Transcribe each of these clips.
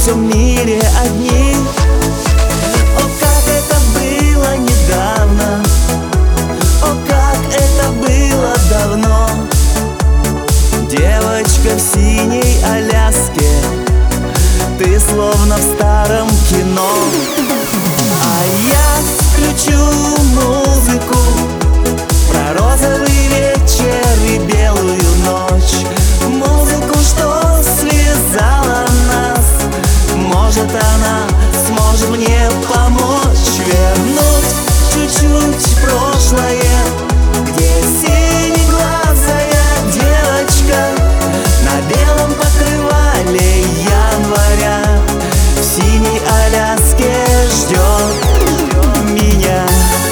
всем мире одни. О, как это было недавно, о, как это было давно. Девочка в синей Аляске, ты словно в старом кино. А я включу музыку про розовый вечер и белую ночь. Музыку, что связала нас. Может, она сможет мне помочь вернуть чуть-чуть прошлое, где синеглазая девочка на белом покрывале января в синей Аляске ждет меня.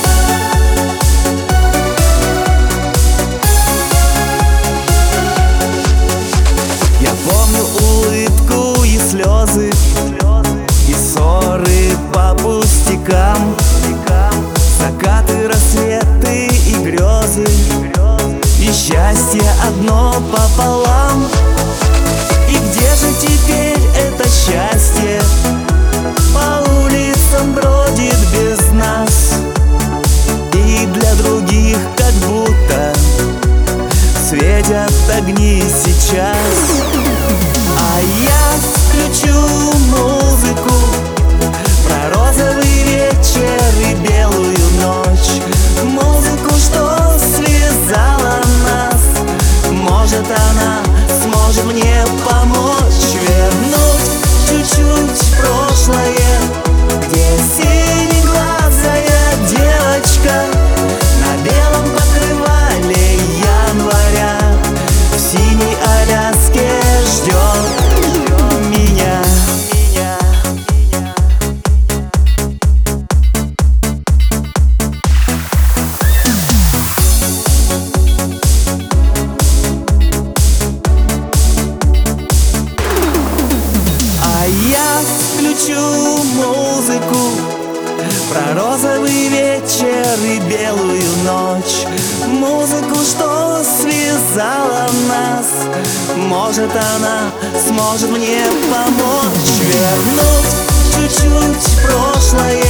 Я помню улыбку и слезы, и ссоры по пустякам, закаты, рассветы и грезы, и счастье одно пополам. И где же теперь это счастье? По улицам бродит без нас, и для других как будто светят огни сейчас. А я включу музыку про розовый вечер и белую ночь. Музыку, что связала нас. Может, она сможет мне помочь вернуть чуть-чуть прошлое, где синеглазая девочка на белом покрывале января в синей Аляске ждет меня. А я включу музыку про розовый вечер и белую ночь. Музыку, что связала нас. Может, она сможет мне помочь вернуть чуть-чуть прошлое,